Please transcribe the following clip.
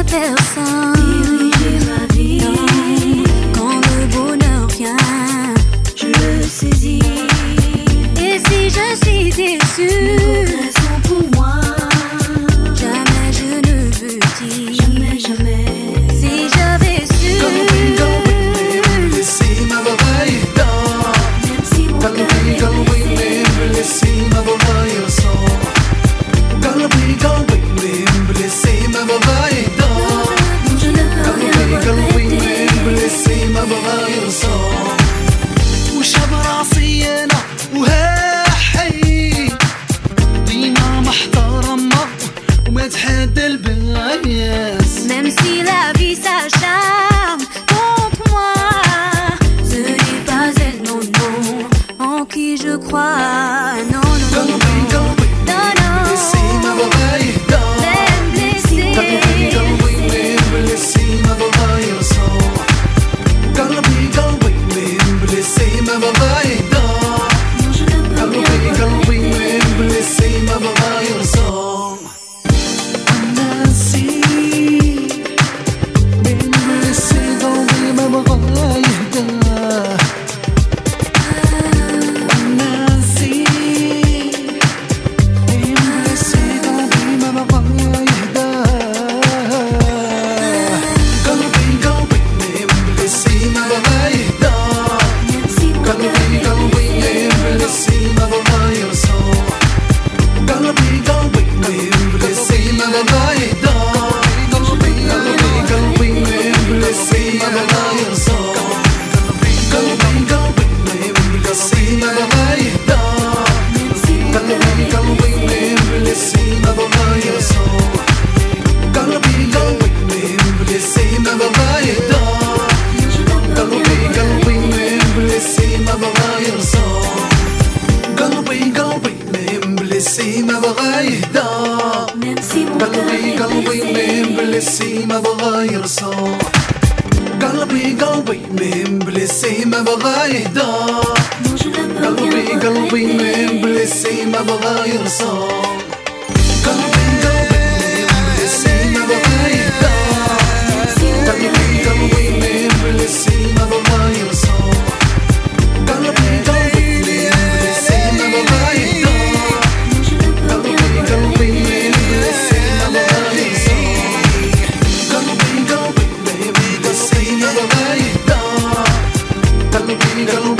personne. Diriger ma vie. Non, quand le bonheur vient, Je le saisis. et si je suis déçue, Raison pour moi. jamais je ne veux dire. Jamais, jamais. Si j'avais su, Même si mon cœur est blessé. Non, je ne peux rien regretter. وشاب راسي انا وها حي ديما محترمة وما تحدى البايس. même si la vie s'acharne contre moi, ce n'est pas elle, non, non, en qui je crois. Non, non, non, non, non, non. Même blessé, Non, je ne peux rien Même si mon cœur est blessé. Même si mon cœur est blessé. ما بغى يرصى قلبي قلبي من بلسي ما بغى يهدى. Non, je ne peux قلبي rien قلبي regretter. من بلسي ما بغى يرصى قلبي قلبي من بلسي ما بغى يهدى. قلبي قلبي من بلسي ما بغى يرصى قلبي قلبي من بلسي ما بغى يهدى. قلبي قلبي من بلسي ما بغى يرصى قلبي قلبي من بلسي ما بغى يهدى. قلبي قلبي